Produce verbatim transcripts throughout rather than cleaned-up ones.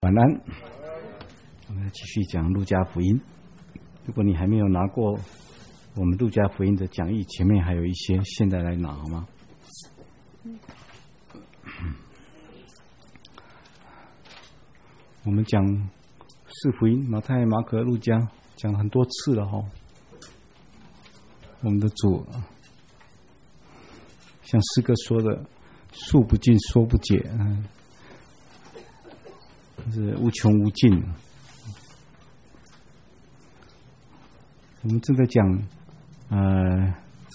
晚安，我们继续讲路加福音。如果你还没有拿过我们路加福音的讲义，前面还有一些，现在来拿好吗？我们讲四福音，马太、马可、路加，讲很多次了哈。我们的主像诗歌说的，诉不尽，说不解，嗯。是无穷无尽。我们正在讲，呃，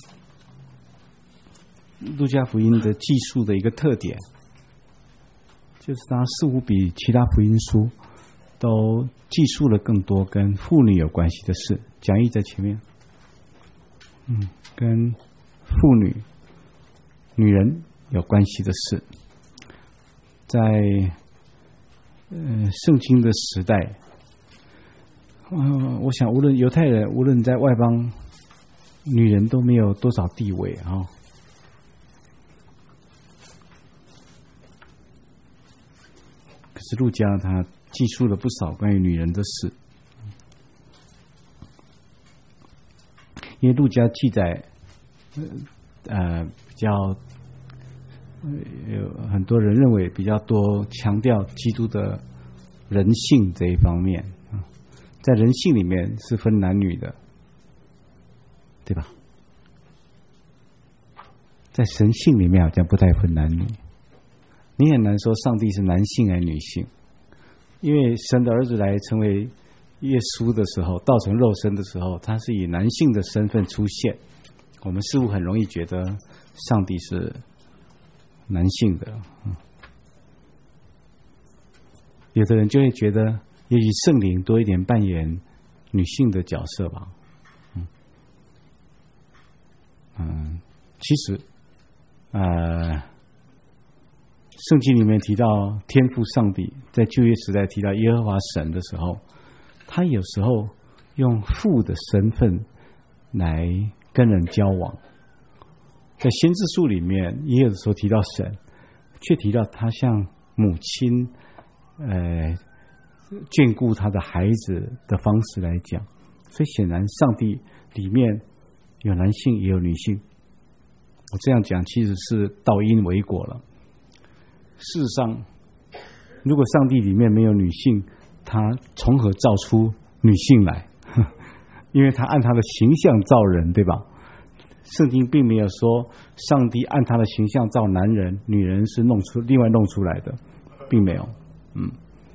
路加福音的记述的一个特点，就是它似乎比其他福音书都记述了更多跟妇女有关系的事。讲义在前面，嗯，跟妇女、女人有关系的事，在。呃，圣经的时代，呃，我想无论犹太人，无论在外邦，女人都没有多少地位啊、哦。可是路加他记述了不少关于女人的事，因为路加记载，呃，比较。有很多人认为比较多强调基督的人性这一方面，在人性里面是分男女的，对吧？在神性里面好像不太分男女，你很难说上帝是男性还是女性，因为神的儿子来成为耶稣的时候，道成肉身的时候，他是以男性的身份出现，我们似乎很容易觉得上帝是男性的，嗯，有的人就会觉得，也许圣灵多一点扮演女性的角色吧，嗯，嗯，其实，呃，圣经里面提到天父上帝，在旧约时代提到耶和华神的时候，他有时候用父的身份来跟人交往。在先知书里面，也有的时候提到神，却提到他像母亲，呃，眷顾他的孩子的方式来讲。所以显然，上帝里面有男性也有女性。我这样讲其实是倒因为果了。事实上，如果上帝里面没有女性，他从何造出女性来？因为他按他的形象造人，对吧？圣经并没有说上帝按他的形象造男人，女人是弄出另外弄出来的，并没有。嗯，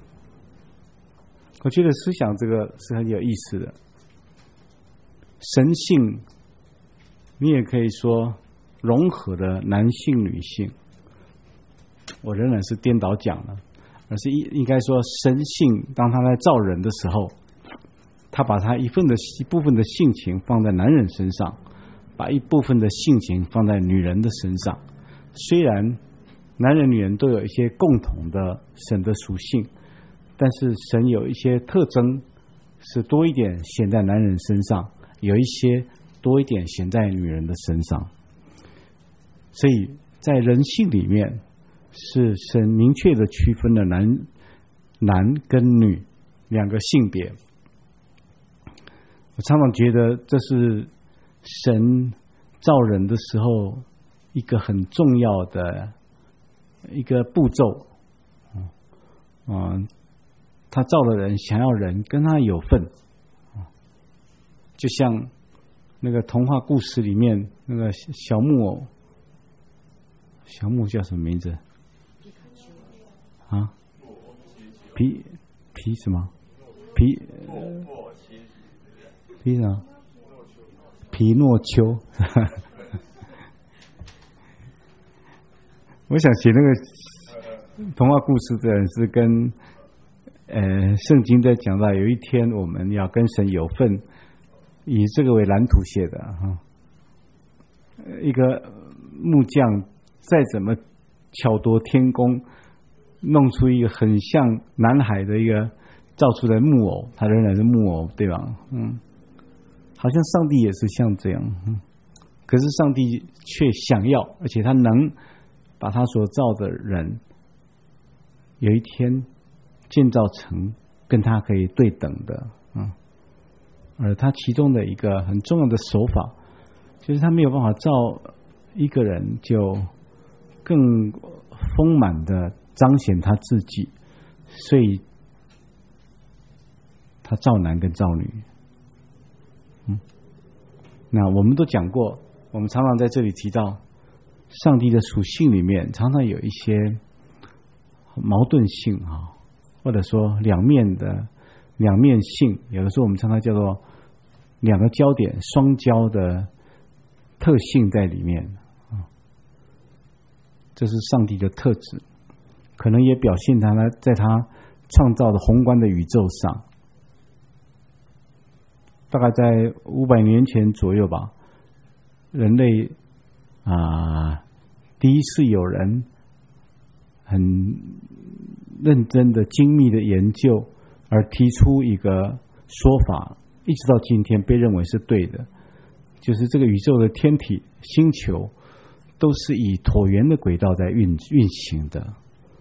我觉得思想这个是很有意思的。神性，你也可以说融合了男性女性，我仍然是颠倒讲了，而是应该说神性，当他在造人的时候，他把他一份的一部分的性情放在男人身上。把一部分的性情放在女人的身上，虽然男人女人都有一些共同的神的属性，但是神有一些特征是多一点显在男人身上，有一些多一点显在女人的身上。所以在人性里面，是神明确的区分了男男跟女两个性别。我常常觉得这是神造人的时候一个很重要的一个步骤，嗯、呃，他造了人，想要人跟他有份，就像那个童话故事里面那个小木偶，小木叫什么名字？啊？皮皮什么？皮皮什么？皮诺丘，我想写那个童话故事的人是跟呃圣经在讲到有一天我们要跟神有份，以这个为蓝图写的哈。一个木匠再怎么巧夺天工，弄出一个很像男孩的一个造出来的木偶，他仍然是木偶，对吧？嗯。好像上帝也是像这样，可是上帝却想要，而且他能把他所造的人有一天建造成跟他可以对等的，嗯，而他其中的一个很重要的手法，就是他没有办法造一个人就更丰满的彰显他自己，所以他造男跟造女。嗯，那我们都讲过，我们常常在这里提到上帝的属性里面常常有一些矛盾性啊，或者说两面的两面性，有的时候我们常常叫做两个焦点双焦的特性在里面啊，这是上帝的特质，可能也表现他呢在他创造的宏观的宇宙上。大概在五百年前左右吧，人类啊、呃、第一次有人很认真的精密的研究而提出一个说法，一直到今天被认为是对的，就是这个宇宙的天体星球都是以椭圆的轨道在运运行的。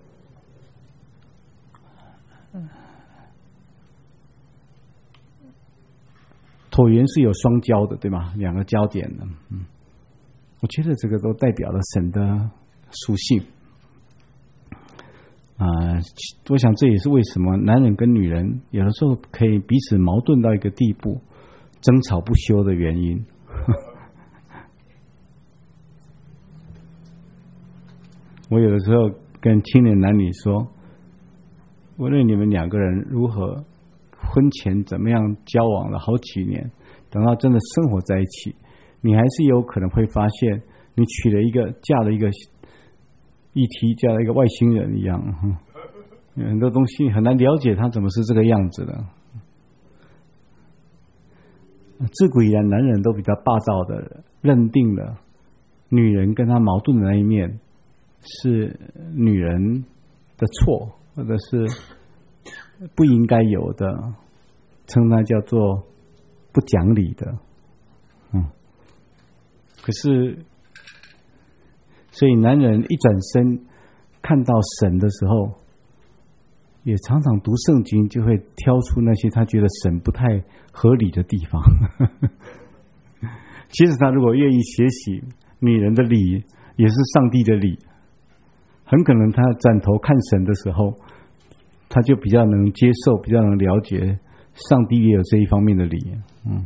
椭圆是有双焦的，对吗？两个焦点的，嗯，我觉得这个都代表了神的属性啊、呃。我想这也是为什么男人跟女人有的时候可以彼此矛盾到一个地步，争吵不休的原因。我有的时候跟青年男女说，无论你们两个人如何婚前怎么样交往了好几年，等到真的生活在一起，你还是有可能会发现你娶了一个嫁了一个E T，嫁了一个外星人一样，很多东西很难了解他怎么是这个样子的。自古以来男人都比较霸道的认定了女人跟他矛盾的那一面是女人的错，或者是不应该有的，称它叫做不讲理的。嗯，可是所以男人一转身看到神的时候，也常常读圣经就会挑出那些他觉得神不太合理的地方。其实他如果愿意学习女人的理也是上帝的理，很可能他转头看神的时候，他就比较能接受，比较能了解上帝也有这一方面的理。嗯，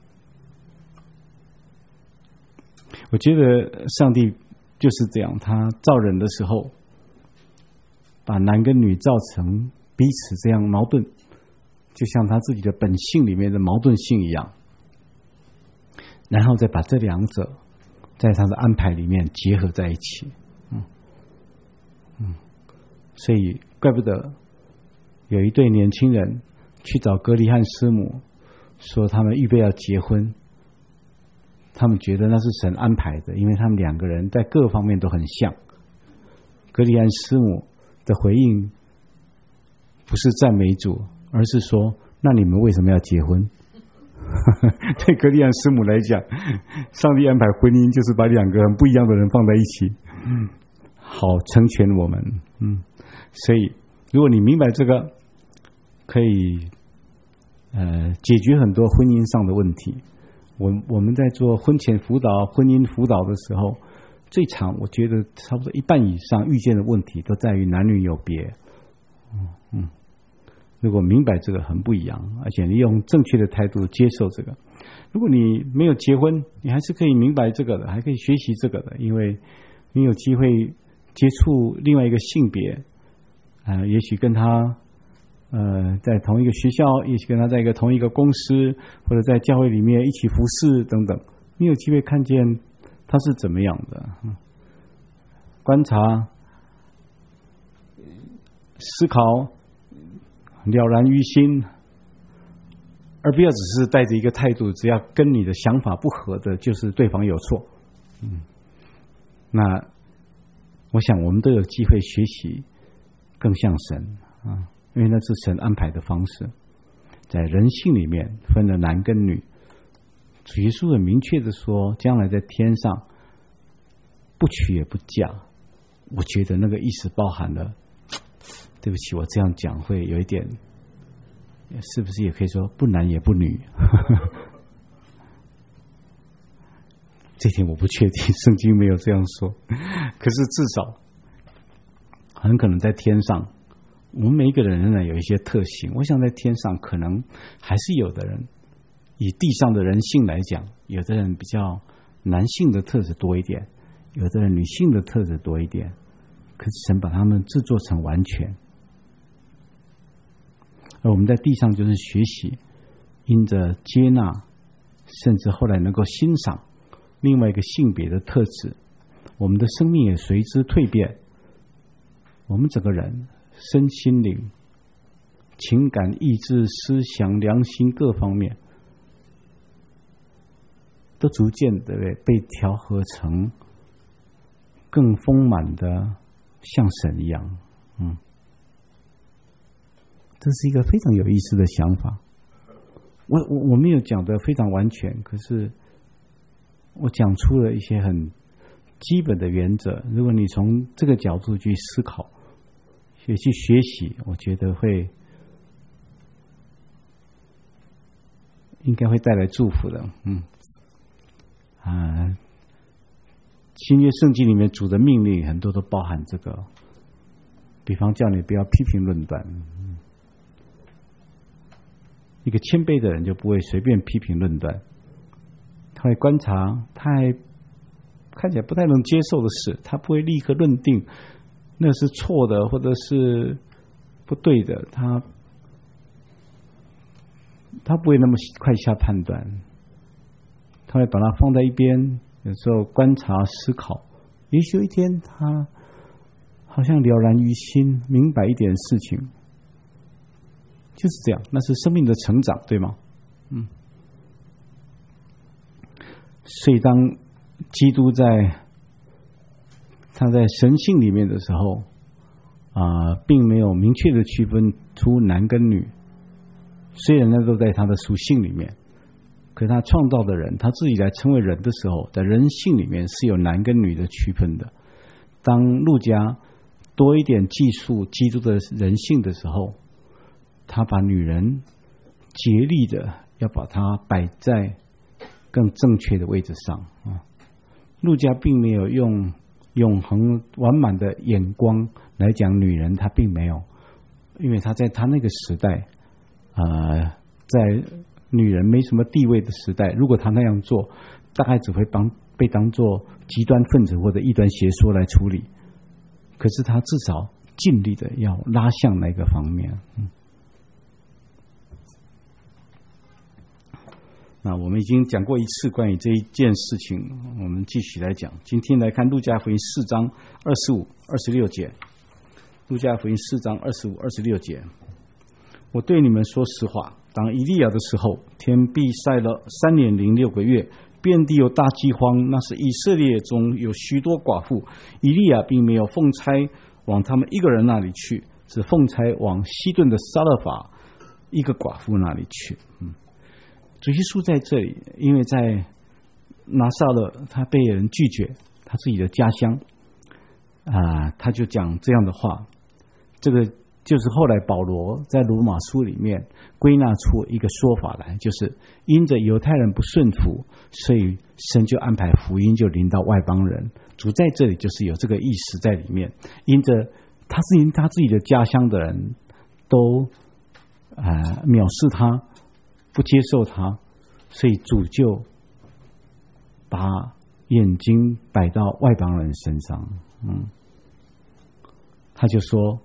我觉得上帝就是这样，他造人的时候把男跟女造成彼此这样矛盾，就像他自己的本性里面的矛盾性一样，然后再把这两者在他的安排里面结合在一起。嗯嗯，所以怪不得有一对年轻人去找格里汉师母，说他们预备要结婚，他们觉得那是神安排的，因为他们两个人在各方面都很像。格里汉师母的回应不是赞美主，而是说，那你们为什么要结婚？对格里汉师母来讲，上帝安排婚姻就是把两个很不一样的人放在一起，好成全我们。嗯，所以如果你明白这个，可以呃解决很多婚姻上的问题。我我们在做婚前辅导、婚姻辅导的时候，最常我觉得差不多一半以上遇见的问题都在于男女有别。嗯嗯，如果明白这个很不一样，而且你用正确的态度接受这个。如果你没有结婚，你还是可以明白这个的，还可以学习这个的，因为你有机会接触另外一个性别，呃，也许跟他呃在同一个学校，也许跟他在一个同一个公司，或者在教会里面一起服侍等等，你有机会看见他是怎么样的，嗯、观察、思考，了然于心，而不要只是带着一个态度，只要跟你的想法不合的，就是对方有错。嗯，那我想我们都有机会学习更像神啊，因为那是神安排的方式，在人性里面分了男跟女。主耶稣很明确的说，将来在天上不娶也不嫁。我觉得那个意思包含了对不起，我这样讲会有一点，是不是也可以说不男也不女？这点我不确定，圣经没有这样说。可是至少很可能在天上，我们每一个人仍然有一些特性。我想在天上可能还是有的人，以地上的人性来讲，有的人比较男性的特质多一点，有的人女性的特质多一点。可是神把他们制作成完全，而我们在地上就是学习，因着接纳，甚至后来能够欣赏另外一个性别的特质，我们的生命也随之蜕变。我们整个人身心灵、情感、意志、思想、良心各方面，都逐渐的被调和成更丰满的，像神一样。嗯，这是一个非常有意思的想法。我我我没有讲的非常完全，可是我讲出了一些很基本的原则。如果你从这个角度去思考，也去学习，我觉得会应该会带来祝福的。嗯，啊，新约圣经里面主的命令很多都包含这个，比方叫你不要批评论断。嗯，一个谦卑的人就不会随便批评论断，他会观察，他还看起来不太能接受的事，他不会立刻论定那是错的或者是不对的，他他不会那么快下判断，他会把它放在一边，有时候观察思考，也许有一天他好像了然于心，明白一点事情，就是这样，那是生命的成长，对吗？嗯，所以当基督在他在神性里面的时候啊、呃，并没有明确的区分出男跟女，虽然那都在他的属性里面，可是他创造的人，他自己来成为人的时候，在人性里面是有男跟女的区分的。当路加多一点记述基督的人性的时候，他把女人竭力的要把它摆在更正确的位置上啊。路加并没有用永恒完满的眼光来讲女人，他并没有，因为他在他那个时代，呃，在女人没什么地位的时代，如果他那样做，大概只会帮被当作极端分子或者异端邪说来处理。可是他至少尽力的要拉向那个方面。嗯，那我们已经讲过一次关于这一件事情，我们继续来讲。今天来看路加福音四章二十五、二十六节。路加福音四章二十五、二十六节，我对你们说实话，当以利亚的时候，天闭塞了三年零六个月，遍地有大饥荒，那是以色列中有许多寡妇，以利亚并没有奉差往他们一个人那里去，只奉差往西顿的撒勒法一个寡妇那里去。嗯，主耶稣在这里，因为在拿撒勒他被人拒绝，他自己的家乡啊、呃，他就讲这样的话。这个就是后来保罗在罗马书里面归纳出一个说法来，就是因着犹太人不顺服，所以神就安排福音就临到外邦人。主在这里就是有这个意思在里面，因着他是因他自己的家乡的人都呃藐视他，不接受他，所以主就把眼睛摆到外邦人身上。嗯，他就说，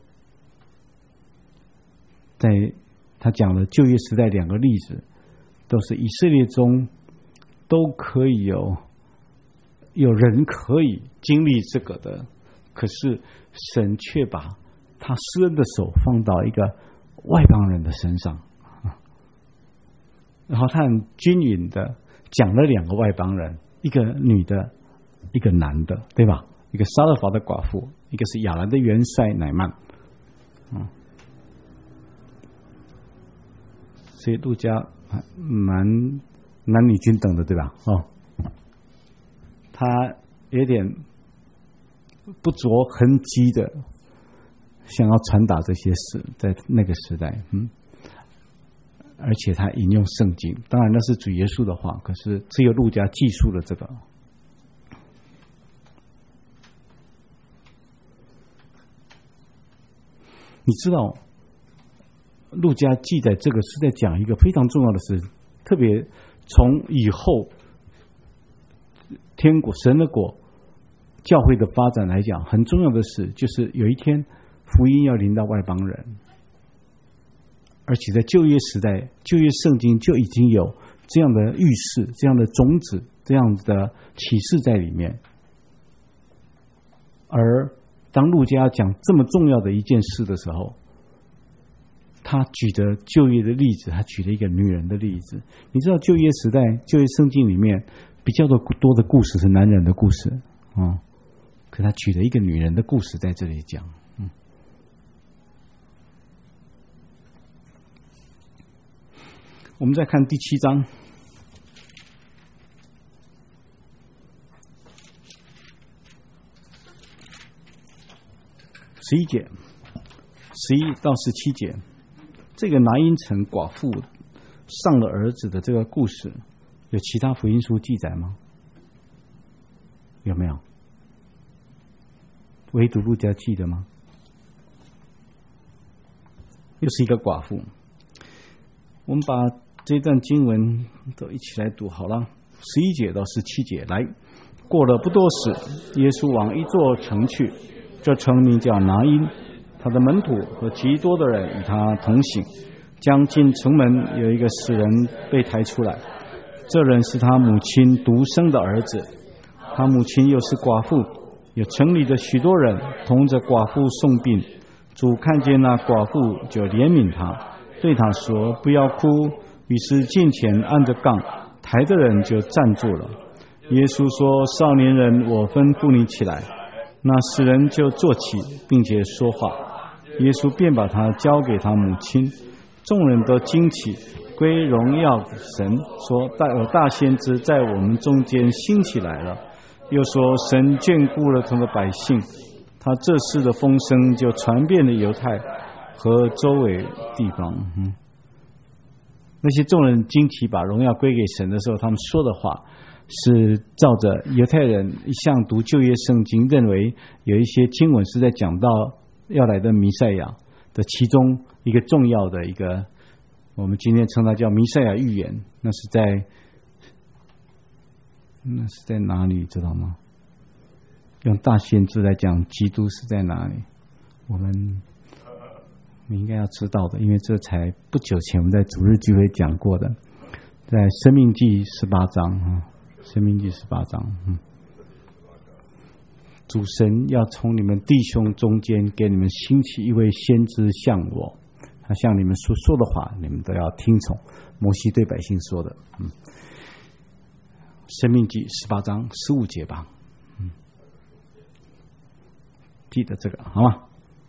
在他讲了旧约时代两个例子，都是以色列中都可以有有人可以经历这个的，可是神却把他施恩的手放到一个外邦人的身上，然后他很均匀的讲了两个外邦人，一个女的，一个男的，对吧？一个撒勒法的寡妇，一个是亚兰的元帅乃曼。嗯，所以路加蛮男女均等的，对吧？哦，他有点不着痕迹的想要传达这些事，在那个时代，嗯，而且他引用圣经，当然那是主耶稣的话，可是只有路加记述了这个。你知道，路加记载这个是在讲一个非常重要的事，特别从以后天国、神的国、教会的发展来讲，很重要的事就是有一天福音要临到外邦人，而且在旧约时代，旧约圣经就已经有这样的预示、这样的种子、这样的启示在里面。而当路加讲这么重要的一件事的时候，他举的旧约的例子，他举了一个女人的例子。你知道旧约时代、旧约圣经里面比较多的故事是男人的故事啊、哦，可他举了一个女人的故事在这里讲。嗯，我们再看第七章。十一节，十一到十七节，这个拿因城寡妇上了儿子的这个故事，有其他福音书记载吗？有没有？唯独路加记得吗？又是一个寡妇。我们把这段经文都一起来读好了，十一节到十七节。来，过了不多时，耶稣往一座城去。这城名叫拿因，他的门徒和极多的人与他同行。将近城门，有一个死人被抬出来，这人是他母亲独生的儿子，他母亲又是寡妇，有城里的许多人同着寡妇送殡。主看见那寡妇，就怜悯他，对他说：“不要哭。”于是近前按着杠，抬的人就站住了。耶稣说：“少年人，我吩咐你起来。”那死人就坐起，并且说话。耶稣便把他交给他母亲。众人都惊奇，归荣耀神，说：“大有大先知在我们中间兴起来了。”又说：“神眷顾了他的百姓。”他这事的风声就传遍了犹太和周围地方。嗯，那些众人惊奇把荣耀归给神的时候，他们说的话是照着犹太人一向读旧约圣经，认为有一些经文是在讲到要来的弥赛亚的其中一个重要的一个，我们今天称它叫弥赛亚预言。那是在那是在哪里知道吗？用大先知来讲基督是在哪里，我们你应该要知道的，因为这才不久前我们在主日聚会讲过的，在申命记十八章啊，申命记十八章，嗯，主神要从你们弟兄中间给你们兴起一位先知像我，他向你们所说的话，你们都要听从。摩西对百姓说的，嗯，申命记十八章十五节吧，嗯，记得这个好吗？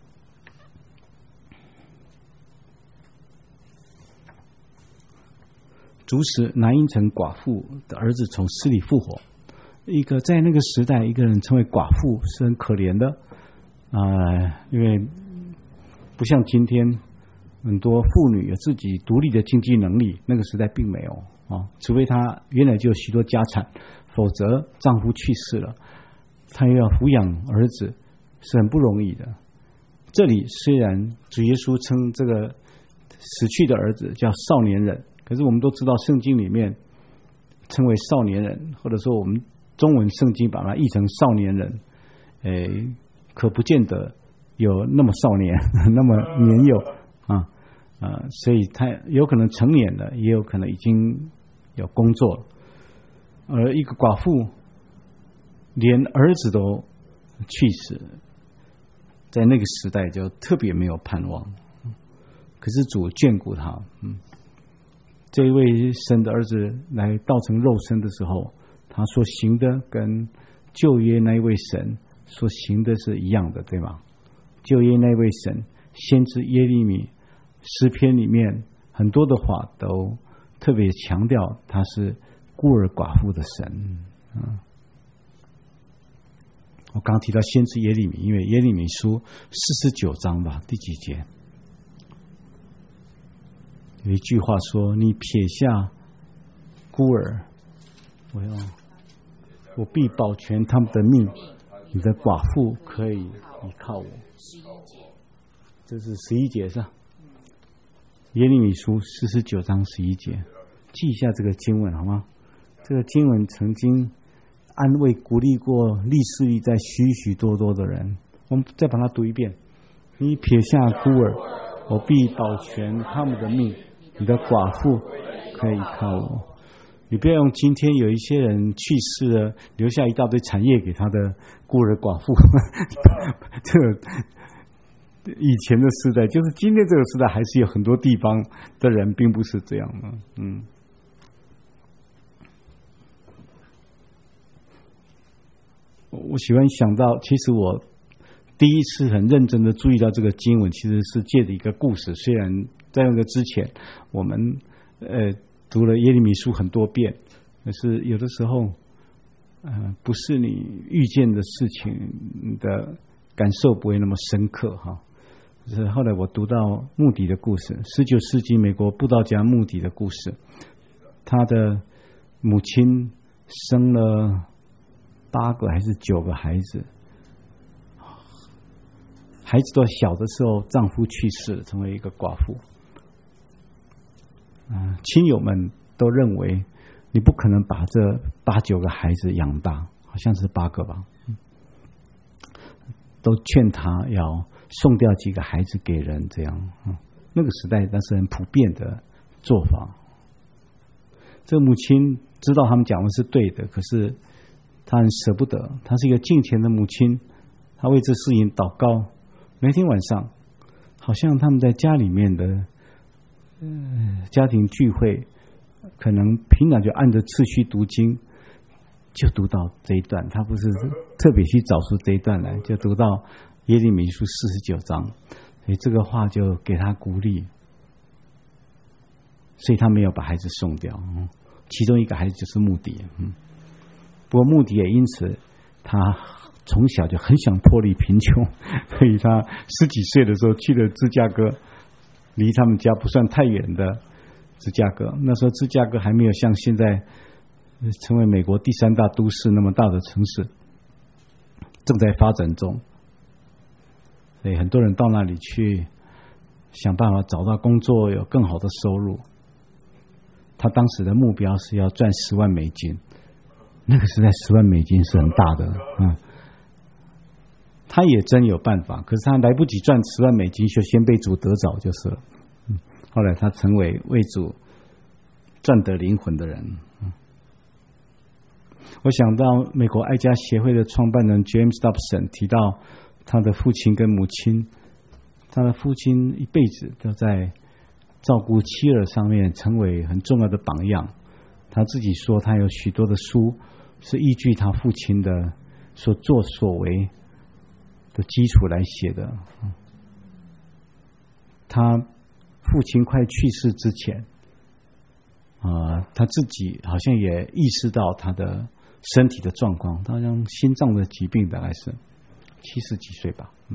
主使拿因城寡妇的儿子从死里复活。一个在那个时代，一个人成为寡妇是很可怜的啊、呃，因为不像今天很多妇女有自己独立的经济能力，那个时代并没有啊，除非她原来就有许多家产，否则丈夫去世了，她又要抚养儿子，是很不容易的。这里虽然主耶稣称这个死去的儿子叫少年人，可是我们都知道圣经里面称为少年人，或者说我们中文圣经把它译成少年人，诶，可不见得有那么少年那么年幼啊啊，所以他有可能成年了，也有可能已经有工作了。而一个寡妇连儿子都去世，在那个时代就特别没有盼望。可是主眷顾他，嗯，这一位神的儿子来道成肉身的时候，他所行的跟旧约那一位神所行的是一样的，对吗？旧约那位神先知耶利米诗篇里面很多的话都特别强调他是孤儿寡妇的神。嗯， 我刚刚提到先知耶利米，因为耶利米书四十九章吧，第几节有一句话说：“你撇下孤儿，我要我必保全他们的命，你的寡妇可以依靠我。”这是十一节上，耶利米书四十九章十一节，记一下这个经文好吗？这个经文曾经安慰鼓励过历世历代许许多多的人。我们再把它读一遍：你撇下孤儿，我必保全他们的命，你的寡妇可以靠我。你不要用今天有一些人去世了，留下一大堆产业给他的孤儿寡妇。这个以前的时代，就是今天这个时代，还是有很多地方的人并不是这样的。嗯，我喜欢想到，其实我第一次很认真的注意到这个经文，其实是借着一个故事。虽然在那个之前，我们呃。读了耶利米书很多遍，可是有的时候，呃，不是你遇见的事情，你的感受不会那么深刻哈。就是后来我读到穆迪的故事，十九世纪美国布道家穆迪的故事，他的母亲生了八个还是九个孩子，孩子都小的时候，丈夫去世了，成为一个寡妇。嗯，亲友们都认为你不可能把这八九个孩子养大，好像是八个吧，嗯，都劝他要送掉几个孩子给人，这样，嗯，那个时代那是很普遍的做法。这个母亲知道他们讲的是对的，可是她很舍不得，她是一个敬虔的母亲，她为这事情祷告。每天晚上，好像他们在家里面的呃，家庭聚会，可能平常就按着次序读经，就读到这一段。他不是特别去找出这一段来，就读到耶利米书四十九章，所以这个话就给他鼓励，所以他没有把孩子送掉。嗯，其中一个孩子就是穆迪，嗯，不过穆迪也因此他从小就很想脱离贫穷，所以他十几岁的时候去了芝加哥。离他们家不算太远的芝加哥，那时候芝加哥还没有像现在成为美国第三大都市那么大的城市，正在发展中，所以很多人到那里去想办法找到工作，有更好的收入。他当时的目标是要赚十万美金，那个时代十万美金是很大的，嗯。他也真有办法，可是他来不及赚十万美金，就先被主得着就是了。嗯，后来他成为为主赚得灵魂的人。嗯，我想到美国爱家协会的创办人 James Dobson 提到他的父亲跟母亲，他的父亲一辈子都在照顾妻儿上面成为很重要的榜样。他自己说，他有许多的书是依据他父亲的所作所为的基础来写的。他父亲快去世之前，啊、呃，他自己好像也意识到他的身体的状况，他好像心脏的疾病大概是七十几岁吧。嗯，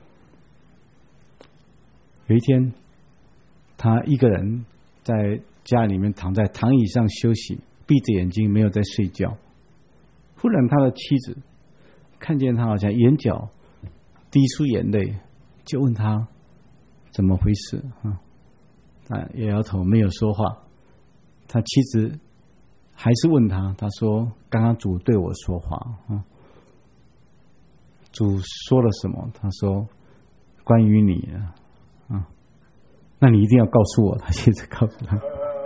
有一天，他一个人在家里面躺在躺椅上休息，闭着眼睛没有在睡觉。忽然，他的妻子看见他好像眼角滴出眼泪，就问他怎么回事啊？他摇摇头，没有说话。他妻子还是问他，他说：“刚刚主对我说话啊，主说了什么？”他说：“关于你啊，啊，那你一定要告诉我。”他妻子告诉他，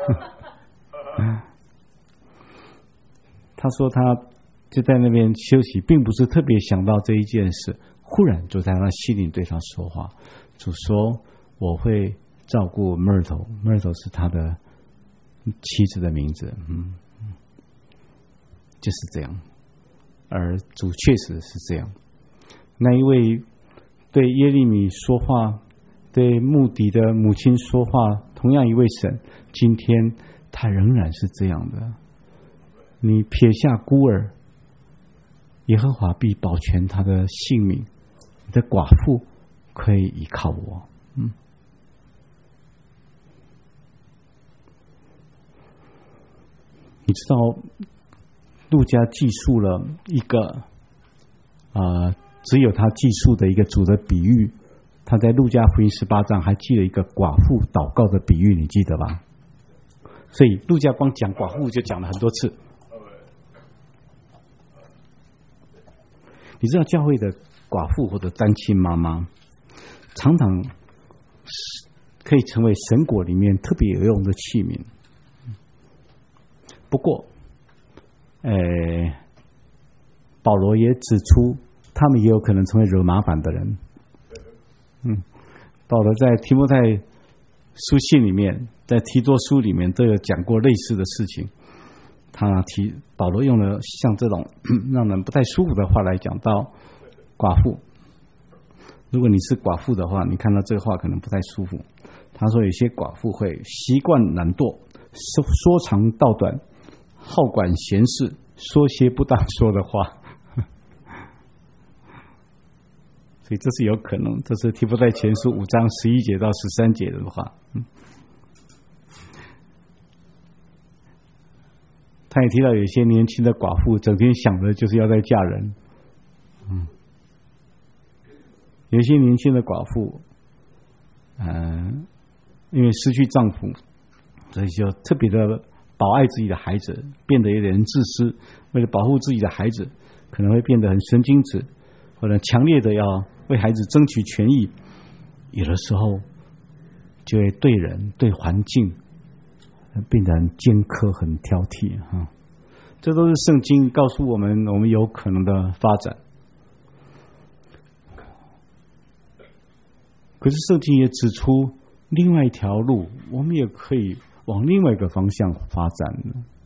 他说他就在那边休息，并不是特别想到这一件事。忽然就在他心里对他说话，主说：“我会照顾 Myrtle，Myrtle 是他的妻子的名字。”嗯，就是这样。而主确实是这样。那一位对耶利米说话，对穆迪的母亲说话，同样一位神，今天他仍然是这样的。你撇下孤儿， 耶和华必保全他的性命，你的寡妇可以依靠我。嗯，你知道路加记述了一个啊、呃，只有他记述的一个主的比喻。他在路加福音十八章还记了一个寡妇祷告的比喻，你记得吧？所以路加光讲寡妇就讲了很多次。你知道教会的寡妇或者单亲妈妈，常常可以成为神国里面特别有用的器皿。不过，呃，保罗也指出，他们也有可能成为惹麻烦的人。嗯，保罗在提摩太书信里面，在提多书里面都有讲过类似的事情。他提保罗用了像这种让人不太舒服的话来讲到寡妇。如果你是寡妇的话，你看到这个话可能不太舒服。他说有些寡妇会习惯懒惰，说说长道短，好管闲事，说些不当说的话。所以这是有可能，这是提摩太前书五章十一节到十三节的话。嗯，他也提到有些年轻的寡妇整天想的就是要再嫁人。嗯，有些年轻的寡妇，嗯、呃，因为失去丈夫，所以就特别的保爱自己的孩子，变得有点自私，为了保护自己的孩子，可能会变得很神经质，或者强烈的要为孩子争取权益，有的时候就会对人对环境变得很尖刻、很挑剔哈。这都是圣经告诉我们，我们有可能的发展。可是圣经也指出另外一条路，我们也可以往另外一个方向发展。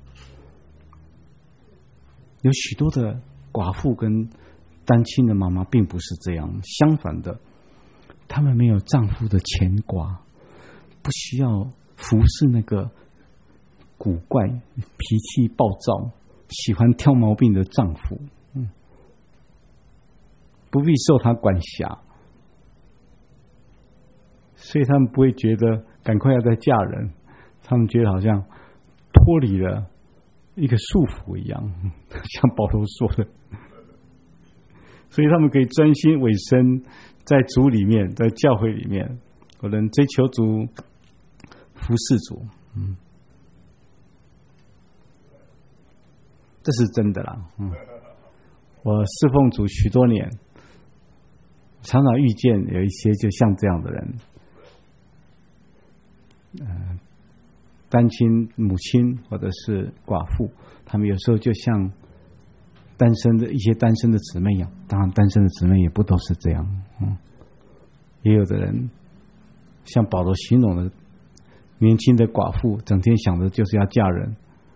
有许多的寡妇跟单亲的妈妈并不是这样，相反的，她们没有丈夫的牵挂，不需要服侍那个古怪、脾气暴躁、喜欢挑毛病的丈夫，嗯，不必受他管辖，所以他们不会觉得赶快要再嫁人，他们觉得好像脱离了一个束缚一样，像保罗说的。所以他们可以专心委身在主里面，在教会里面，可能追求主、服侍主，嗯，这是真的啦。嗯，我侍奉主许多年，常常遇见有一些就像这样的人，呃，单亲母亲或者是寡妇，他们有时候就像单身的一些单身的姊妹一样，当然单身的姊妹也不都是这样，嗯，也有的人像保罗形容的年轻的寡妇，整天想的就是要嫁人。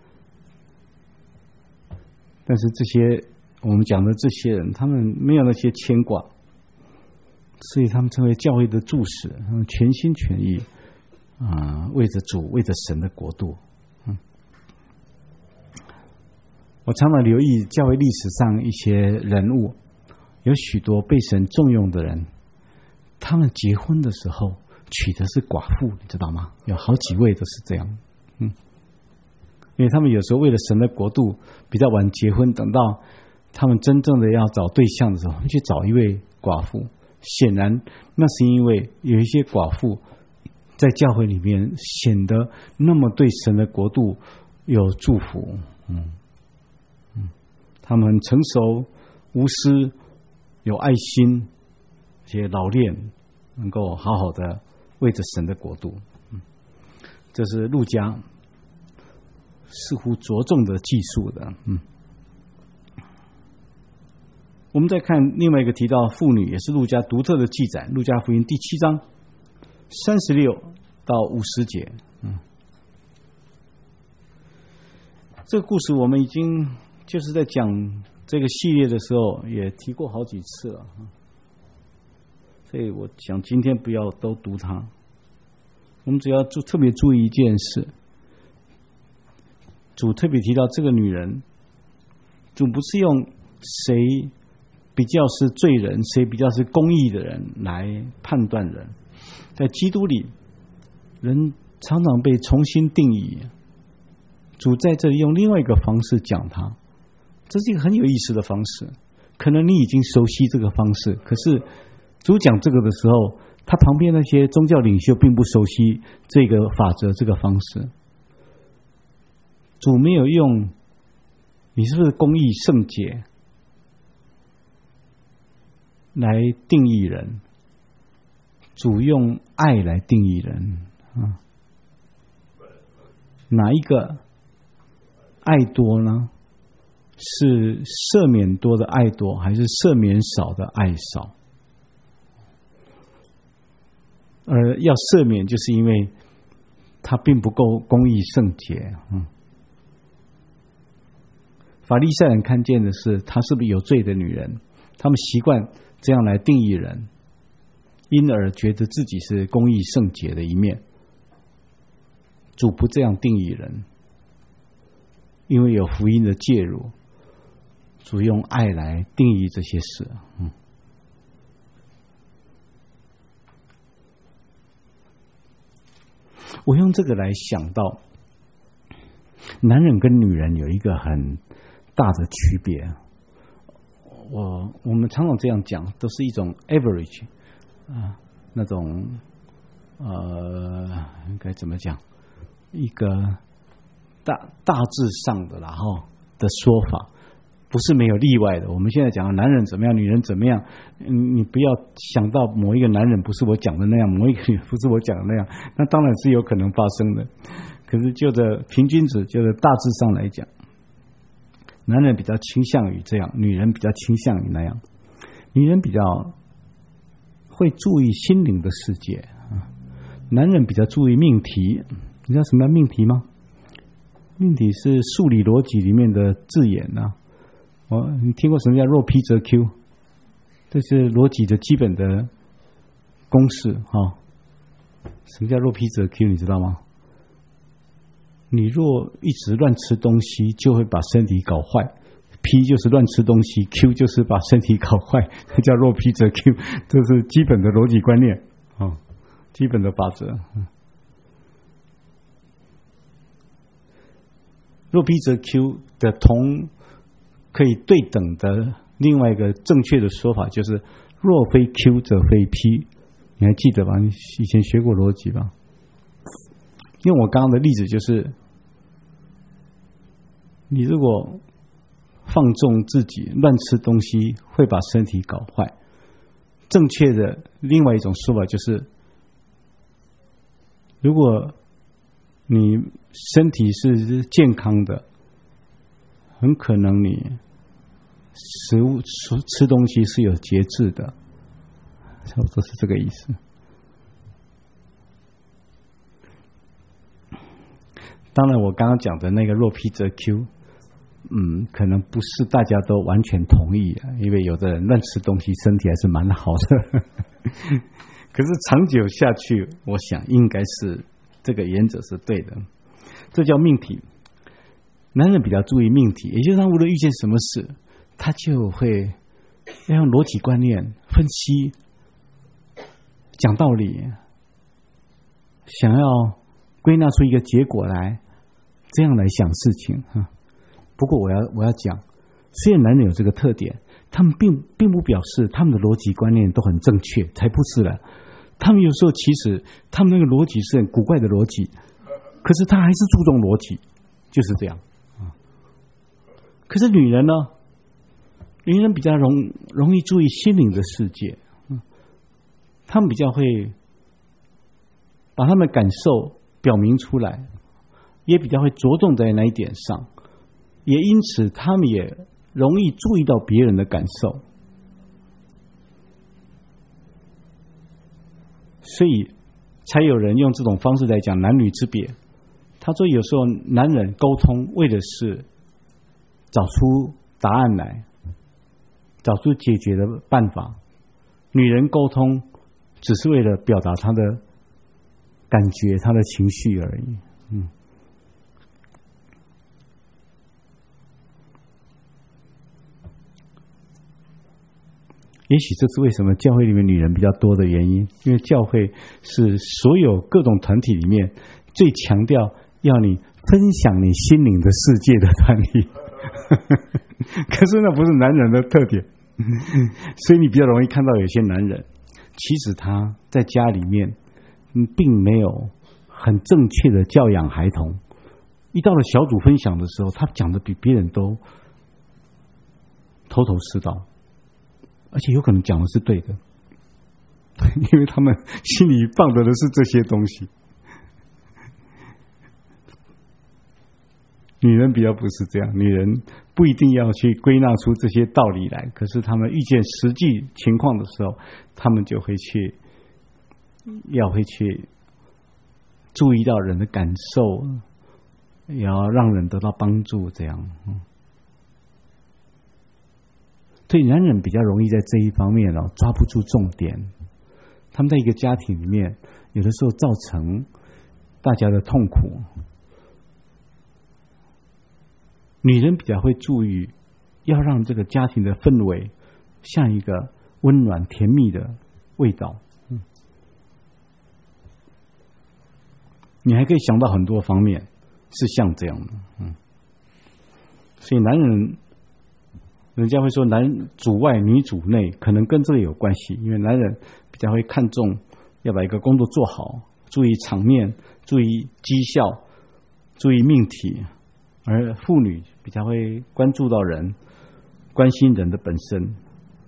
但是这些我们讲的这些人，他们没有那些牵挂，所以他们成为教会的柱石，他们全心全意啊、呃，为着主，为着神的国度。嗯，我常常留意教会历史上一些人物，有许多被神重用的人，他们结婚的时候娶的是寡妇，你知道吗？有好几位都是这样。嗯，因为他们有时候为了神的国度比较晚结婚，等到他们真正的要找对象的时候，去找一位寡妇。显然那是因为有一些寡妇在教会里面显得那么对神的国度有祝福。嗯嗯，他们成熟、无私、有爱心，这些老练，能够好好的为着神的国度。嗯，这是路加似乎着重的记述的。嗯，我们再看另外一个提到妇女，也是路加独特的记载，路加福音第七章三十六到五十节。嗯，这个故事我们已经就是在讲这个系列的时候也提过好几次了，所以我想今天不要都读它，我们只要注特别注意一件事，主特别提到这个女人，主不是用谁比较是罪人，谁比较是公义的人来判断人。在基督里，人常常被重新定义。主在这里用另外一个方式讲他，这是一个很有意思的方式。可能你已经熟悉这个方式，可是主讲这个的时候，他旁边那些宗教领袖并不熟悉这个法则，这个方式。主没有用你是不是公义圣洁来定义人，主用爱来定义人啊。哪一个爱多呢？是赦免多的爱多，还是赦免少的爱少？而要赦免，就是因为他并不够公义圣洁。嗯，法利赛人看见的是他是不是有罪的女人，他们习惯这样来定义人，因而觉得自己是公义圣洁的一面。主不这样定义人，因为有福音的介入，主用爱来定义这些事。嗯，我用这个来想到，男人跟女人有一个很大的区别。我我们常常这样讲，都是一种 average 啊，那种呃，应该怎么讲？一个大大致上的然后的说法，不是没有例外的。我们现在讲男人怎么样，女人怎么样，嗯，你不要想到某一个男人不是我讲的那样，某一个女人不是我讲的那样，那当然是有可能发生的。可是就着平均值，就是大致上来讲，男人比较倾向于这样，女人比较倾向于那样。女人比较会注意心灵的世界，男人比较注意命题。你知道什么叫命题吗？命题是数理逻辑里面的字眼啊。哦，你听过什么叫若 P 则 Q？ 这是逻辑的基本的公式哈、哦。什么叫若 P 则 Q？ 你知道吗？你若一直乱吃东西，就会把身体搞坏。P 就是乱吃东西 ，Q 就是把身体搞坏，这叫若 P 则 Q， 这是基本的逻辑观念啊、哦，基本的法则。若 P 则 Q 的同可以对等的另外一个正确的说法就是若非 Q 则非 P， 你还记得吧？你以前学过逻辑吧？用我刚刚的例子就是，你如果放纵自己乱吃东西，会把身体搞坏。正确的另外一种说法就是，如果你身体是健康的，很可能你食物吃吃东西是有节制的，差不多是这个意思。当然，我刚刚讲的那个若 P 则 Q， 嗯，可能不是大家都完全同意啊，因为有的人乱吃东西，身体还是蛮好的。可是长久下去，我想应该是这个原则是对的。这叫命题。男人比较注意命题，也就是他无论遇见什么事，他就会要用逻辑观念分析、讲道理，想要归纳出一个结果来，这样来想事情。不过我要我要讲，虽然男人有这个特点，他们并并不表示他们的逻辑观念都很正确，才不是了。他们有时候其实他们那个逻辑是很古怪的逻辑，可是他还是注重逻辑，就是这样。可是女人呢？女人比较容容易注意心灵的世界，他们比较会把他们感受表明出来，也比较会着重在那一点上，也因此他们也容易注意到别人的感受，所以才有人用这种方式来讲男女之别。他说有时候男人沟通为的是找出答案来，找出解决的办法，女人沟通只是为了表达她的感觉、她的情绪而已。嗯， 也许这是为什么教会里面女人比较多的原因，因为教会是所有各种团体里面最强调要你分享你心灵的世界的团体。可是那不是男人的特点，所以你比较容易看到有些男人其实他在家里面并没有很正确的教养孩童，一到了小组分享的时候，他讲的比别人都头头是道，而且有可能讲的是对的，因为他们心里放着的是这些东西。女人比较不是这样，女人不一定要去归纳出这些道理来，可是他们遇见实际情况的时候，他们就会去要会去注意到人的感受，也要让人得到帮助，这样。所以男人比较容易在这一方面哦抓不住重点，他们在一个家庭里面，有的时候造成大家的痛苦。女人比较会注意，要让这个家庭的氛围像一个温暖甜蜜的味道。嗯，你还可以想到很多方面是像这样的。嗯，所以男人，人家会说男主外女主内，可能跟这个有关系，因为男人比较会看重要把一个工作做好，注意场面，注意绩效，注意命题。而妇女比较会关注到人，关心人的本身。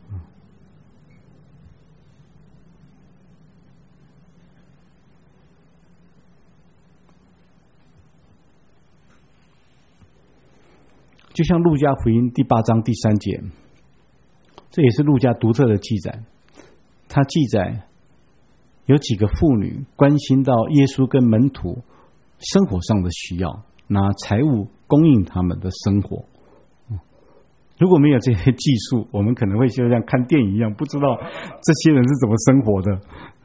就像路加福音第八章第三节，这也是路加独特的记载。他记载有几个妇女关心到耶稣跟门徒生活上的需要，拿财物供应他们的生活。如果没有这些技术，我们可能会就像看电影一样，不知道这些人是怎么生活的。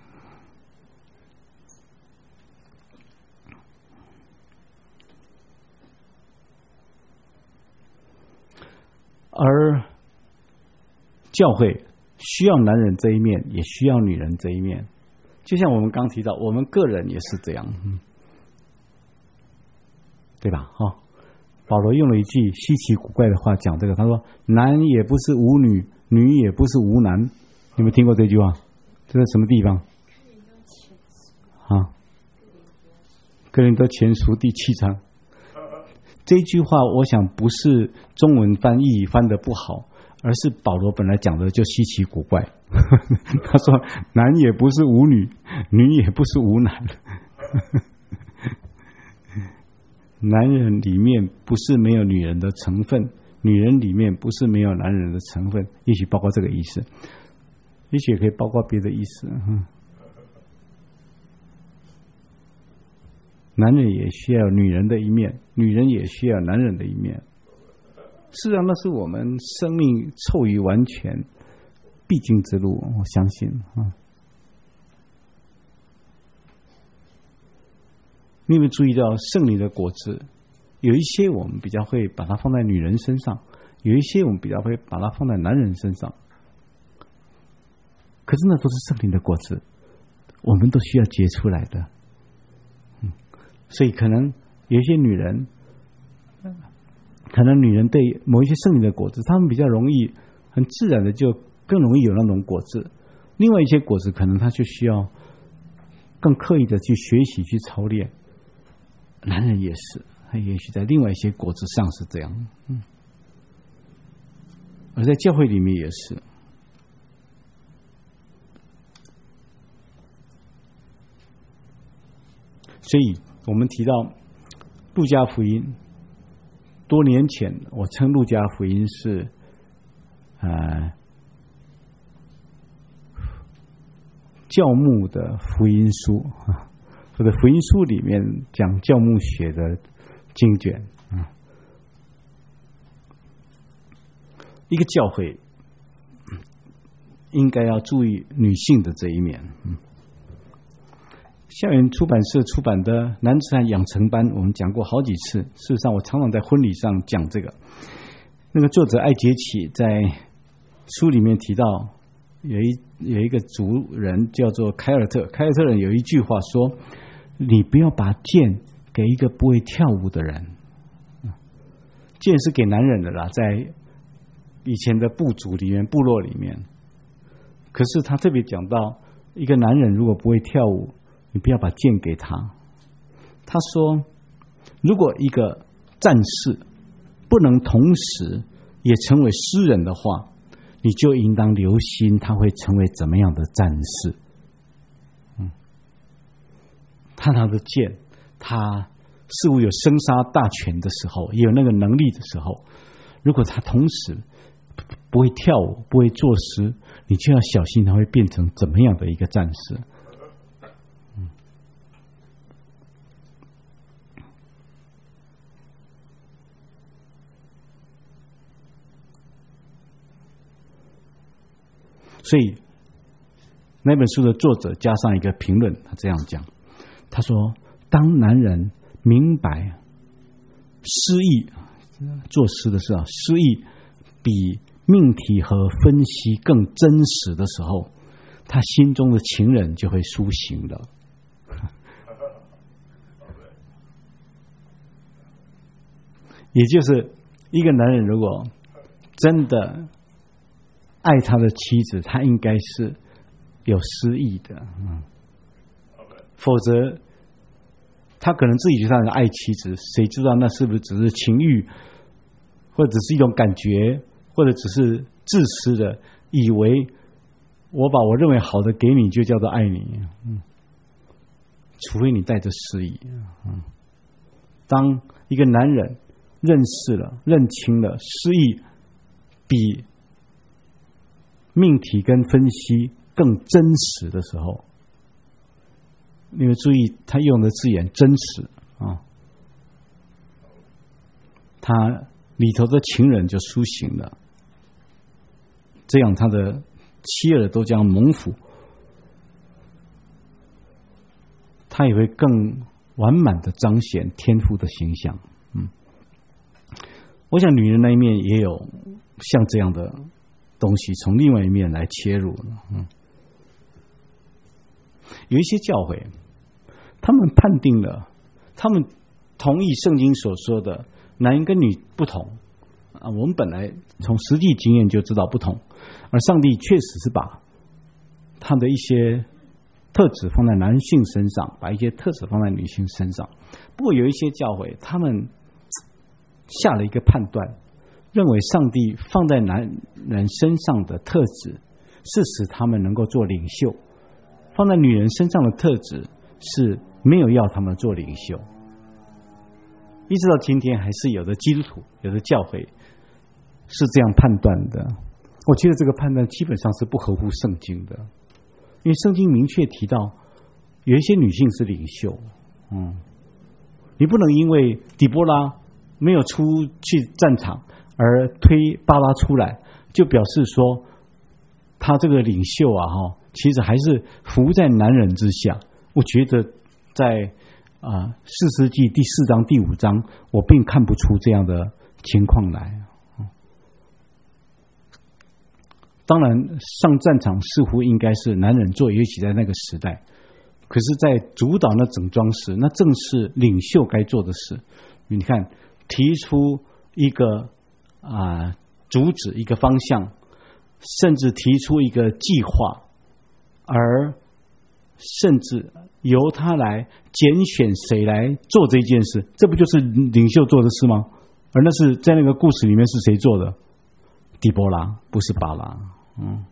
而教会需要男人这一面，也需要女人这一面。就像我们刚提到，我们个人也是这样，对吧？哈、哦，保罗用了一句稀奇古怪的话讲这个，他说：“男也不是无女，女也不是无男。”你有没有听过这句话？这在什么地方？啊，哥林多前书第七章。这句话我想不是中文翻译翻得不好，而是保罗本来讲的就稀奇古怪。他说：“男也不是无女，女也不是无男。”男人里面不是没有女人的成分，女人里面不是没有男人的成分，也许包括这个意思，也许也可以包括别的意思。嗯，男人也需要女人的一面，女人也需要男人的一面。事实上，那是我们生命凑于完全必经之路，我相信啊。你有没有注意到圣灵的果子？有一些我们比较会把它放在女人身上，有一些我们比较会把它放在男人身上。可是那都是圣灵的果子，我们都需要结出来的。嗯，所以可能有一些女人，可能女人对某一些圣灵的果子，她们比较容易很自然的就更容易有那种果子。另外一些果子，可能她就需要更刻意的去学习去操练。男人也是，他也许在另外一些果子上是这样，嗯，而在教会里面也是。所以我们提到路加福音，多年前我称路加福音是呃教牧的福音书，或者福音书里面讲教牧学的经卷。一个教会应该要注意女性的这一面。校园出版社出版的《男子汉养成班》，我们讲过好几次。事实上，我常常在婚礼上讲这个。那个作者艾杰奇在书里面提到， 有一有一个族人叫做凯尔特，凯尔特人有一句话说：“你不要把剑给一个不会跳舞的人。”剑是给男人的啦，在以前的部族里面、部落里面。可是他特别讲到，一个男人如果不会跳舞，你不要把剑给他。他说，如果一个战士不能同时也成为诗人的话，你就应当留心他会成为怎么样的战士。嗯，他拿着剑，他似乎有生杀大权的时候，也有那个能力的时候，如果他同时不会跳舞，不会作诗，你就要小心他会变成怎么样的一个战士。嗯，所以那本书的作者加上一个评论，他这样讲，他说，当男人明白诗意，作诗的时候，诗意比命题和分析更真实的时候，他心中的情人就会苏醒了。也就是一个男人如果真的爱他的妻子，他应该是有诗意的，嗯，否则他可能自己就算是爱妻子，谁知道那是不是只是情欲，或者只是一种感觉，或者只是自私的以为我把我认为好的给你就叫做爱你，嗯，除非你带着诗意，嗯，当一个男人认识了、认清了诗意比命题跟分析更真实的时候，你会注意他用的字眼真实啊，他里头的情人就苏醒了，这样他的妻儿都将蒙福，他也会更完满的彰显天父的形象。嗯，我想女人那一面也有像这样的东西，从另外一面来切入。嗯，有一些教会，他们判定了，他们同意圣经所说的男人跟女不同啊。我们本来从实际经验就知道不同，而上帝确实是把他的一些特质放在男性身上，把一些特质放在女性身上。不过有一些教会，他们下了一个判断，认为上帝放在男人身上的特质是使他们能够做领袖，放在女人身上的特质是没有要他们做领袖。一直到今天，还是有的基督徒、有的教会是这样判断的。我觉得这个判断基本上是不合乎圣经的，因为圣经明确提到有一些女性是领袖。嗯，你不能因为底波拉没有出去战场而推巴拉出来，就表示说他这个领袖啊，哈，其实还是服在男人之下。我觉得在啊四世纪第四章、第五章，我并看不出这样的情况来。当然，上战场似乎应该是男人做，尤其在那个时代。可是，在主导那整装时，那正是领袖该做的事。你看，提出一个啊主旨、一个方向，甚至提出一个计划，而甚至由他来拣选谁来做这件事，这不就是领袖做的事吗？而那是在那个故事里面是谁做的？底波拉，不是巴拉。嗯，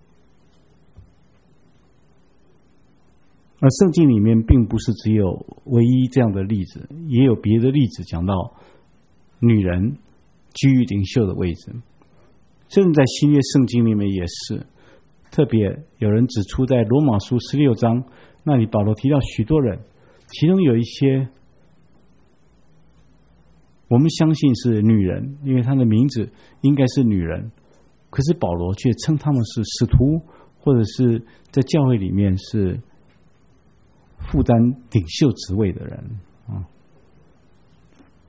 而圣经里面并不是只有唯一这样的例子，也有别的例子讲到女人居于领袖的位置。甚至在新约圣经里面也是，特别有人指出，在罗马书十六章那里，保罗提到许多人，其中有一些我们相信是女人，因为她的名字应该是女人，可是保罗却称他们是使徒，或者是在教会里面是负担领袖职位的人啊。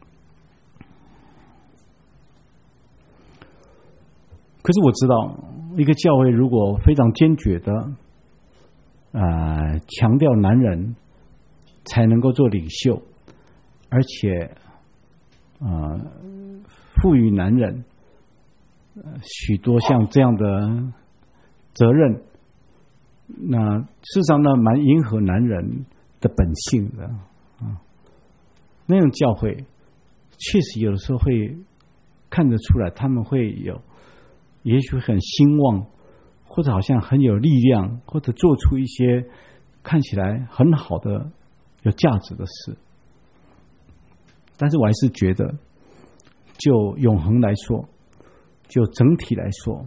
可是我知道， 一个教会如果非常坚决的，呃，强调男人才能够做领袖，而且，呃，赋予男人许多像这样的责任，那事实上呢，蛮迎合男人的本性的啊。那种教会确实有的时候会看得出来，他们会有，也许很兴旺，或者好像很有力量，或者做出一些看起来很好的、有价值的事。但是我还是觉得，就永恒来说，就整体来说，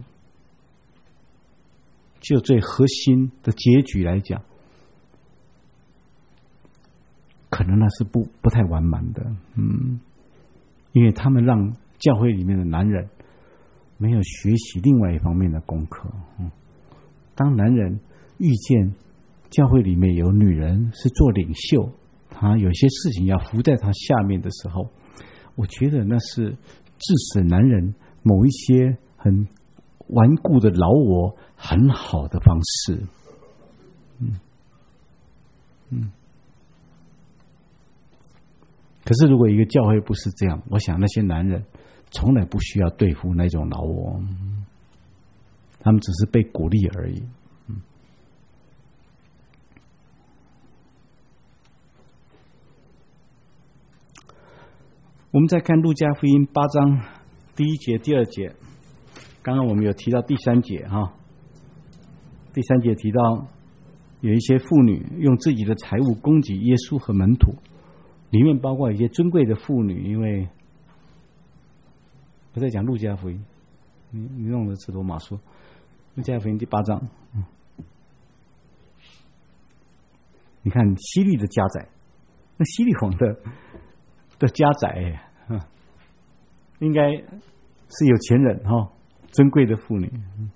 就最核心的结局来讲，可能那是不不太完满的，嗯，因为他们让教会里面的男人没有学习另外一方面的功课。嗯，当男人遇见教会里面有女人是做领袖，他有些事情要服在他下面的时候，我觉得那是致使男人某一些很顽固的老我很好的方式。嗯嗯。可是如果一个教会不是这样，我想那些男人从来不需要对付那种老我，他们只是被鼓励而已。嗯，我们再看路加福音八章第一节、第二节。刚刚我们有提到第三节哈，第三节提到有一些妇女用自己的财物供给耶稣和门徒，里面包括一些尊贵的妇女。因为我在讲路加福音，你你弄的是罗马书，路加福音第八章，嗯，你看希律的家宰，那希律王的的家宰，嗯，应该是有钱人哈，尊贵的妇女，嗯，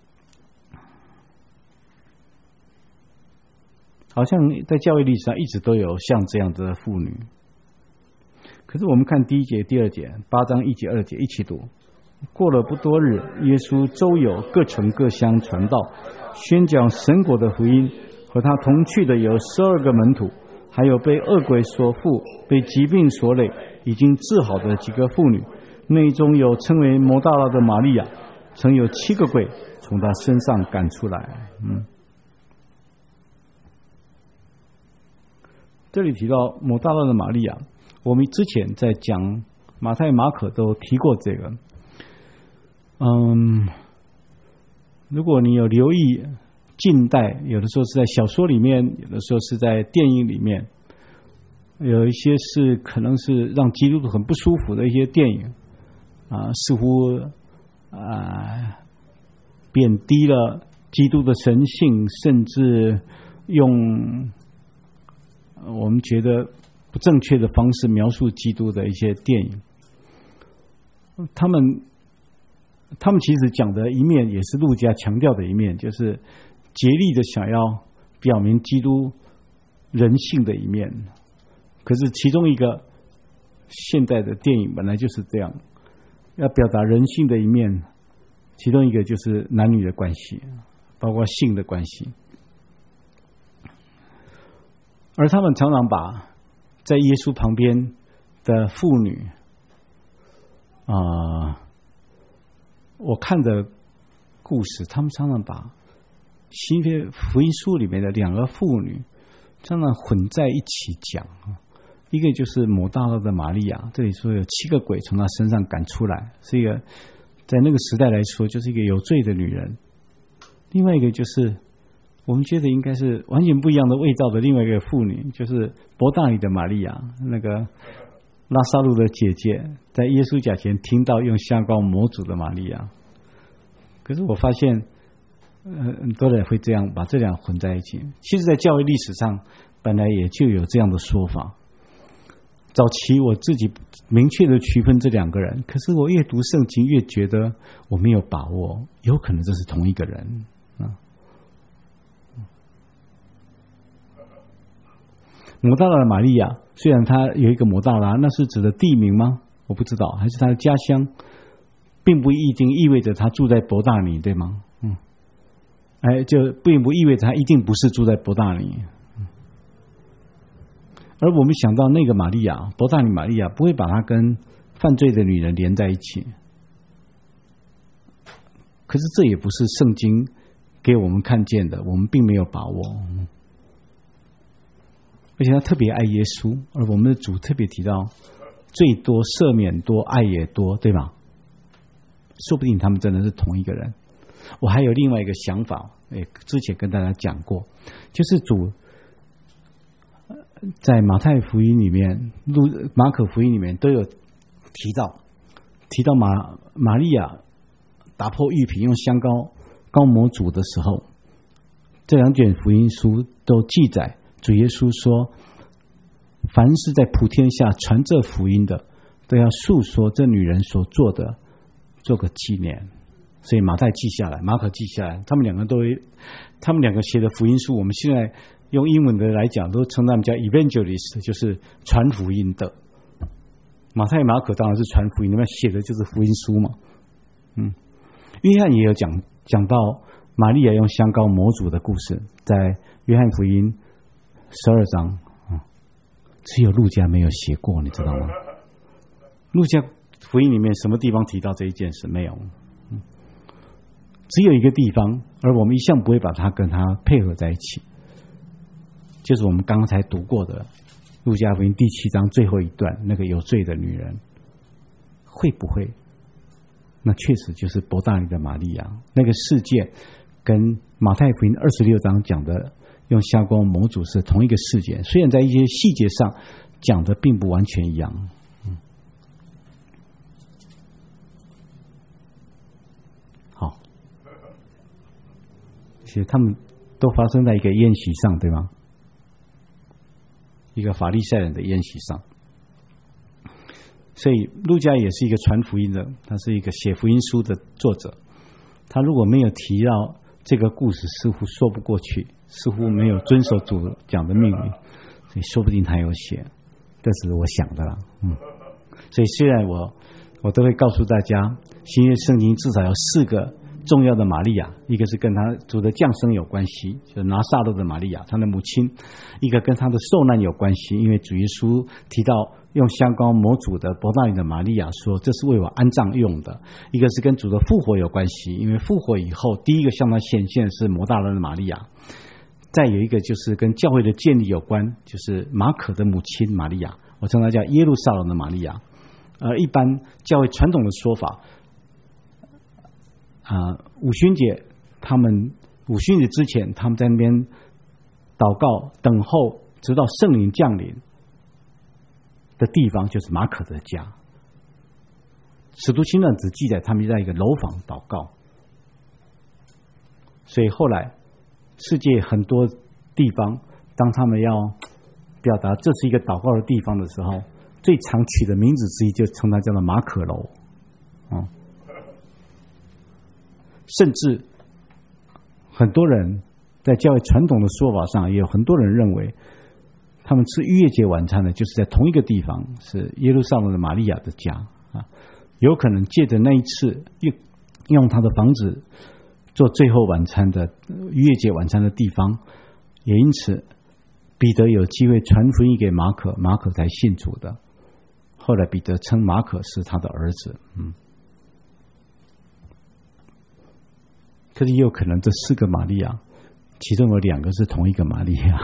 好像在教会历史上一直都有像这样的妇女。可是我们看第一节、第二节，八章一节、二节一起读。过了不多日，耶稣周游各城各乡传道，宣讲神国的福音。和他同去的有十二个门徒，还有被恶鬼所附、被疾病所累、已经治好的几个妇女。内中有称为摩大拉的玛利亚，曾有七个鬼从他身上赶出来。嗯，这里提到摩大拉的玛利亚，我们之前在讲马太、马可都提过这个。嗯，如果你有留意近代，有的时候是在小说里面，有的时候是在电影里面，有一些是可能是让基督徒很不舒服的一些电影啊，似乎啊贬低了基督的神性，甚至用我们觉得不正确的方式描述基督的一些电影。他们他们其实讲的一面也是路加强调的一面，就是竭力的想要表明基督人性的一面。可是其中一个现代的电影本来就是这样，要表达人性的一面，其中一个就是男女的关系，包括性的关系。而他们常常把在耶稣旁边的妇女啊、呃，我看的故事，他们常常把新约福音书里面的两个妇女常常混在一起讲。一个就是摩大拉的玛利亚，这里说有七个鬼从她身上赶出来，是一个在那个时代来说就是一个有罪的女人。另外一个就是我们觉得应该是完全不一样的味道的另外一个妇女，就是伯大尼的玛利亚，那个拉撒路的姐姐，在耶稣脚前听到用香膏抹主的玛利亚。可是我发现呃，很多人会这样把这两混在一起。其实在教会历史上本来也就有这样的说法，早期我自己明确的区分这两个人，可是我越读圣经越觉得我没有把握，有可能这是同一个人啊。摩大拉的玛利亚，虽然她有一个摩大拉，那是指的地名吗？我不知道，还是她的家乡，并不一定意味着她住在伯大尼，对吗？嗯， 哎，就并不意味着他一定不是住在伯大尼。而我们想到那个玛利亚，伯大尼玛利亚不会把她跟犯罪的女人连在一起。可是这也不是圣经给我们看见的，我们并没有把握。而且他特别爱耶稣，而我们的主特别提到最多赦免多爱也多，对吧？说不定他们真的是同一个人。我还有另外一个想法，也之前跟大家讲过，就是主在马太福音里面、路马可福音里面都有提到，提到马玛利亚打破玉瓶用香膏膏抹主的时候，这两卷福音书都记载主耶稣说，凡是在普天下传这福音的，都要述说这女人所做的，做个纪念。所以马太记下来，马可记下来，他们两个都会，他们两个写的福音书，我们现在用英文的来讲，都称他们叫 evangelist， 就是传福音的。马太、马可当然是传福音，那么写的就是福音书嘛。嗯，约翰也有讲讲到玛利亚用香膏抹主的故事，在约翰福音十二章，嗯，只有路加没有写过，你知道吗？路加福音里面什么地方提到这一件事？没有。只有一个地方，而我们一向不会把它跟它配合在一起，就是我们刚才读过的路加福音第七章最后一段，那个有罪的女人，会不会？那确实就是伯大尼的玛利亚，那个事件跟马太福音二十六章讲的用香膏抹主是同一个事件，虽然在一些细节上讲的并不完全一样。嗯，好，其实他们都发生在一个宴席上，对吗？一个法利赛人的宴席上。所以路加也是一个传福音的，他是一个写福音书的作者，他如果没有提到这个故事，似乎说不过去，似乎没有遵守主讲的命令，所以说不定他有写，这是我想的啦。嗯，所以虽然我我都会告诉大家，新约圣经至少有四个重要的玛利亚，一个是跟他主的降生有关系，就是拿撒勒的玛利亚，他的母亲；一个跟他的受难有关系，因为主耶稣提到用香膏抹主的伯大尼的玛利亚说，这是为我安葬用的；一个是跟主的复活有关系，因为复活以后第一个向他显现是摩大拉的玛利亚；再有一个就是跟教会的建立有关，就是马可的母亲玛利亚，我称她叫耶路撒冷的玛利亚。而一般教会传统的说法，啊、呃，五旬节他们五旬节之前，他们在那边祷告等候，直到圣灵降临的地方就是马可的家。使徒行传只记载他们在一个楼房祷告，所以后来世界很多地方，当他们要表达这是一个祷告的地方的时候，最常取的名字之一就称它叫做马可楼。嗯，甚至很多人在教会传统的说法上，也有很多人认为他们吃逾越节晚餐的就是在同一个地方，是耶路撒冷的玛利亚的家啊，有可能借着那一次用用他的房子做最后晚餐的逾越节晚餐的地方，也因此彼得有机会传福音给马可，马可才信主的。后来彼得称马可是他的儿子，嗯。可是也有可能这四个玛利亚，其中有两个是同一个玛利亚。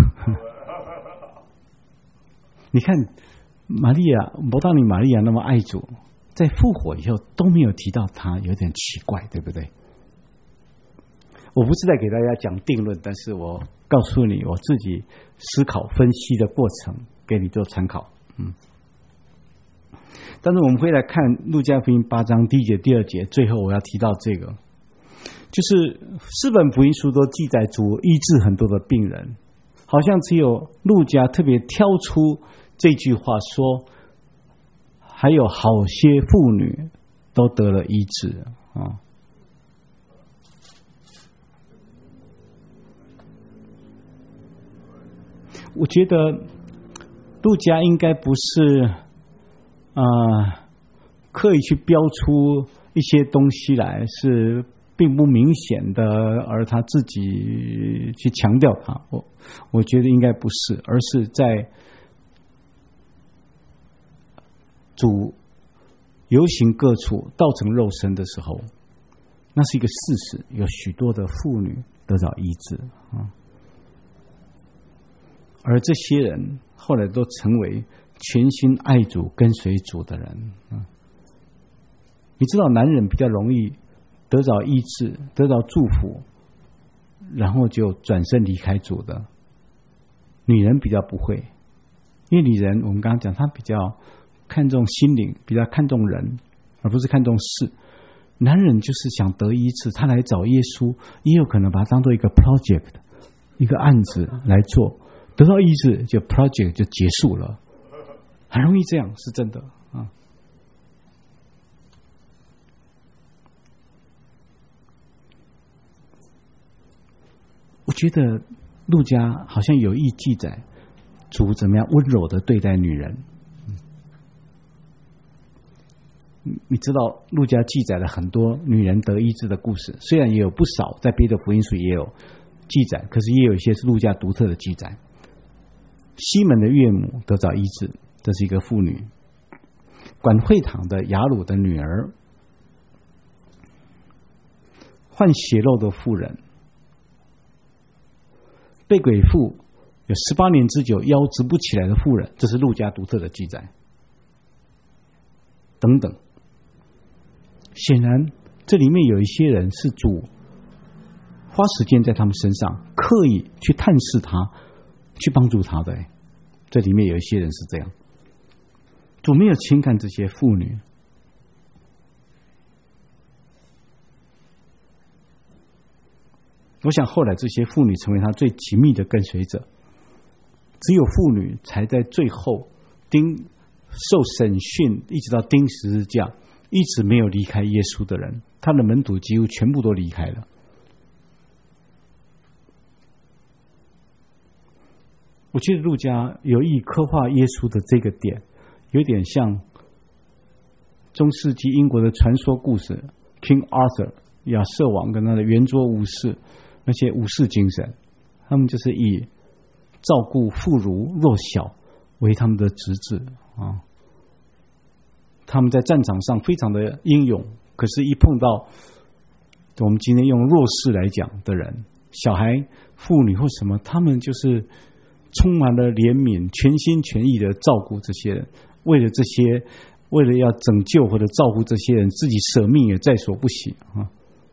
你看玛利亚，伯大尼玛利亚那么爱主，在复活以后都没有提到他，有点奇怪，对不对？我不是在给大家讲定论，但是我告诉你我自己思考分析的过程，给你做参考。嗯。但是我们会来看路加福音八章第一节、第二节，最后我要提到这个，就是四本福音书都记载主医治很多的病人，好像只有路加特别挑出这句话说，还有好些妇女都得了医治啊。我觉得路加应该不是啊、呃、刻意去标出一些东西来，是并不明显的，而他自己去强调它，我我觉得应该不是，而是在主游行各处道成肉身的时候，那是一个事实，有许多的妇女得到医治啊，而这些人后来都成为全心爱主跟随主的人啊。你知道男人比较容易得到医治，得到祝福，然后就转身离开主的，女人比较不会，因为女人我们刚刚讲她比较看重心灵，比较看重人，而不是看重事。男人就是想得医治，他来找耶稣，也有可能把它当做一个 project， 一个案子来做，得到医治就 project 就结束了，很容易这样，是真的啊。我觉得路加好像有意记载主怎么样温柔的对待女人。你知道路加记载了很多女人得医治的故事，虽然也有不少在别的福音书也有记载，可是也有一些是路加独特的记载。西门的岳母得到医治，这是一个妇女；管会堂的雅鲁的女儿，患血漏的妇人，被鬼妇有十八年之久腰直不起来的妇人，这是路加独特的记载，等等。显然这里面有一些人是主花时间在他们身上，刻意去探视他，去帮助他的。这里面有一些人是这样，主没有轻看这些妇女。我想后来这些妇女成为他最紧密的跟随者，只有妇女才在最后钉受审讯一直到钉十字架，一直没有离开耶稣的人，他的门徒几乎全部都离开了。我觉得路加有意刻画耶稣的这个点，有点像中世纪英国的传说故事 King Arthur 亚瑟王跟他的圆桌武士，那些武士精神，他们就是以照顾妇孺弱小为他们的职责啊。他们在战场上非常的英勇，可是一碰到我们今天用弱势来讲的人，小孩、妇女或什么，他们就是充满了怜悯，全心全意的照顾这些人，为了这些，为了要拯救或者照顾这些人，自己舍命也在所不惜啊。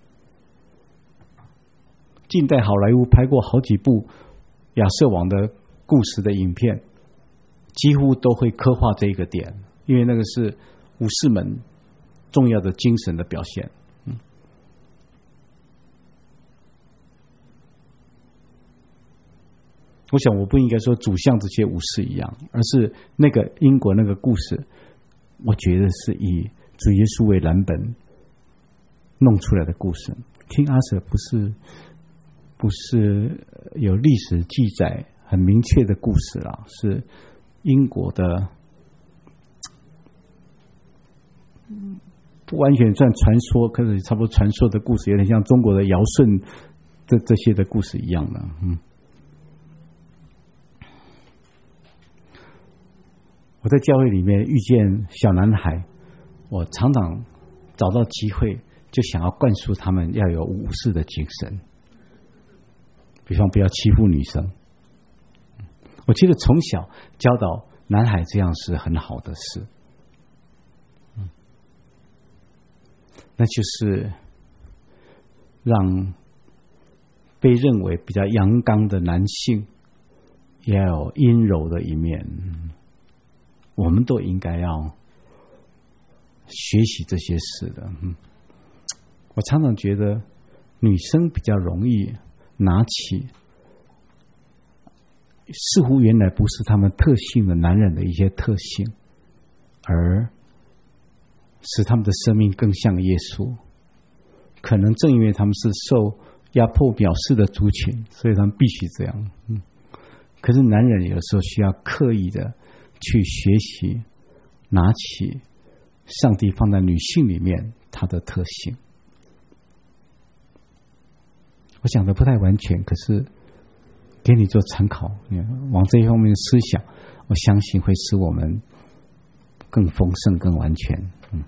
近代好莱坞拍过好几部亚瑟王的故事的影片，几乎都会刻画这个点，因为那个是武士们重要的精神的表现。嗯，我想我不应该说主像这些武士一样，而是那个英国那个故事，我觉得是以主耶稣为蓝本弄出来的故事。King Arthur 不是不是有历史记载很明确的故事啦，是英国的，不完全算传说，可是差不多传说的故事，有点像中国的尧舜这这些的故事一样的。嗯，我在教会里面遇见小男孩，我常常找到机会就想要灌输他们要有武士的精神，比方不要欺负女生。我觉得从小教导男孩这样是很好的事，那就是让被认为比较阳刚的男性也要有阴柔的一面。我们都应该要学习这些事的。我常常觉得女生比较容易拿起似乎原来不是他们特性的男人的一些特性，而使他们的生命更像耶稣。可能正因为他们是受压迫藐视的族群，所以他们必须这样。嗯，可是男人有时候需要刻意的去学习，拿起上帝放在女性里面她的特性。 我讲的不太完全，可是给你做参考，往这一方面思想，我相信会使我们更丰盛、更完全。嗯。